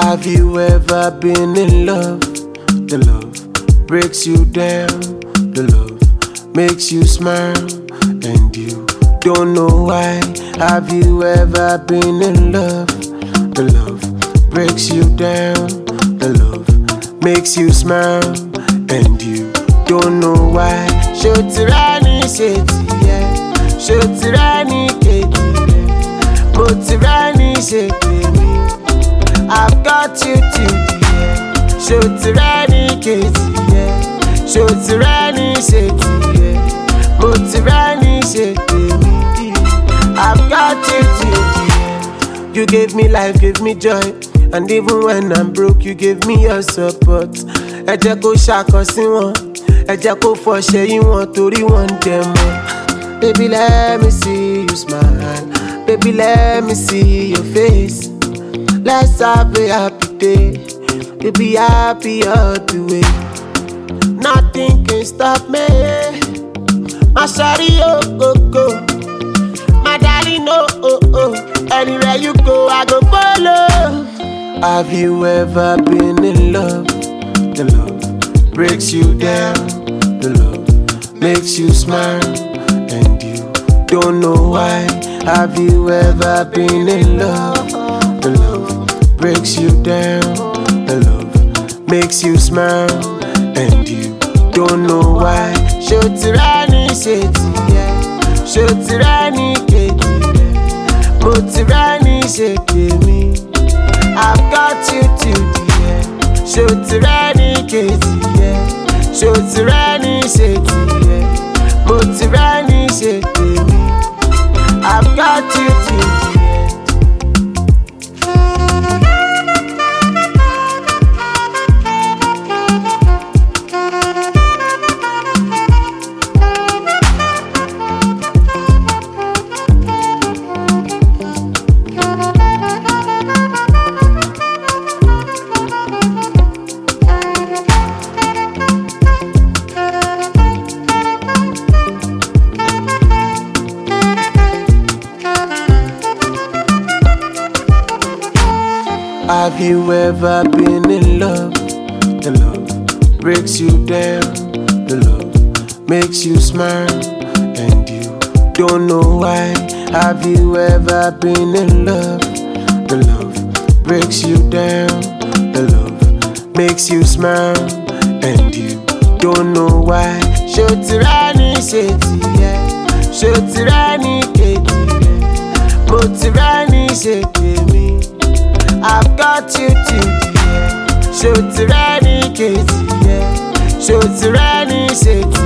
Have you ever been in love? The love breaks you down. The love makes you smile, and you don't know why. Have you ever been in love? The love breaks you down. The love makes you smile, and you don't know why. Shotirani shetiye, shotirani ketiye, motirani shetiye. I've got you to the end. Shotirani ketiye, shotirani shetiye, motirani shetiye. I've got you to the end. You gave me life, gave me joy, and even when I'm broke, you gave me your support. Ẹ jẹ́ kó ṣàkọsí wọn, ẹ jẹ́ kó fọṣẹ yí wọn torí wọ́n ń jẹ mọ́. Baby, let me see you smile. Baby, let me see your face. Let's have a happy day. You'll be happy all the way. Nothing can stop me. My shawty, oh, go, go. My darling, oh. Anywhere you go, I go follow. Have you ever been in love? The love breaks you down. The love makes you smile, and you don't know why. Have you ever been in love? The love breaks you down. The love makes you smile, and you don't know why. Shotirani shetiye, shotirani ketiye, motirani shetiye. I've got you to the end. Shotirani ketiye, shotirani shetiye, motirani shetiye. I've got you to the end. Have you ever been in love? The love breaks you down. The love makes you smile, and you don't know why. Have you ever been in love? The love breaks you down. The love makes you smile, and you don't know why. Shotirani shetiye, shotirani ketiye, motirani shetiye. I've got you to the end. Shotirani ketiye, shotirani shetiye.